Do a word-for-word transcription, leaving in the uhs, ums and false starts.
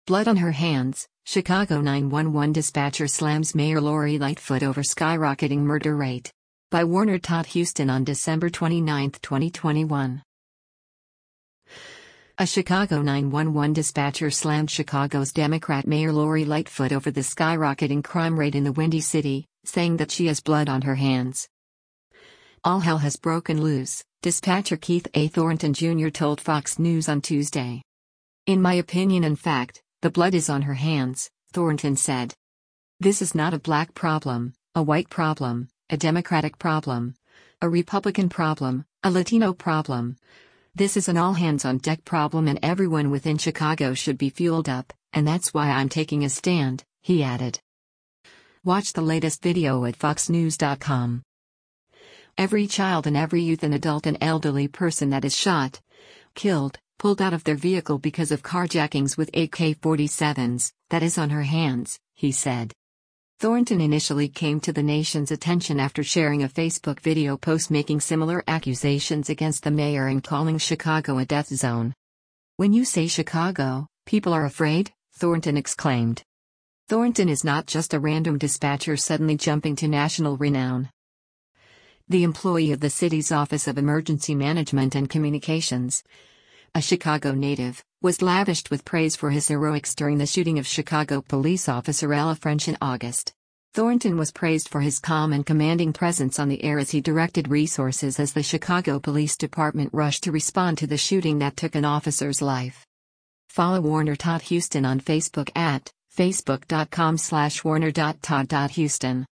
Blood on her hands, Chicago nine one one dispatcher slams Mayor Lori Lightfoot over skyrocketing murder rate. By Warner Todd Huston on December twenty-ninth, twenty twenty-one. A Chicago nine one one dispatcher slammed Chicago's Democrat Mayor Lori Lightfoot over the skyrocketing crime rate in the Windy City, saying that she has blood on her hands. All hell has broken loose, dispatcher Keith A. Thornton Junior told Fox News on Tuesday. In my opinion and fact, the blood is on her hands, Thornton said. This is not a black problem, a white problem, a Democratic problem, a Republican problem, a Latino problem. This is an all-hands-on-deck problem and everyone within Chicago should be fueled up, and that's why I'm taking a stand, he added. Watch the latest video at fox news dot com. Every child and every youth and adult and elderly person that is shot, killed, pulled out of their vehicle because of carjackings with A K forty-sevens, that is on her hands, he said. Thornton initially came to the nation's attention after sharing a Facebook video post making similar accusations against the mayor and calling Chicago a death zone. When you say Chicago, people are afraid, Thornton exclaimed. Thornton is not just a random dispatcher suddenly jumping to national renown. The employee of the city's Office of Emergency Management and Communications, a Chicago native, was lavished with praise for his heroics during the shooting of Chicago police officer Ella French in August. Thornton was praised for his calm and commanding presence on the air as he directed resources as the Chicago Police Department rushed to respond to the shooting that took an officer's life. Follow Warner Todd Huston on Facebook at facebook dot com slash warner dot todd dot huston.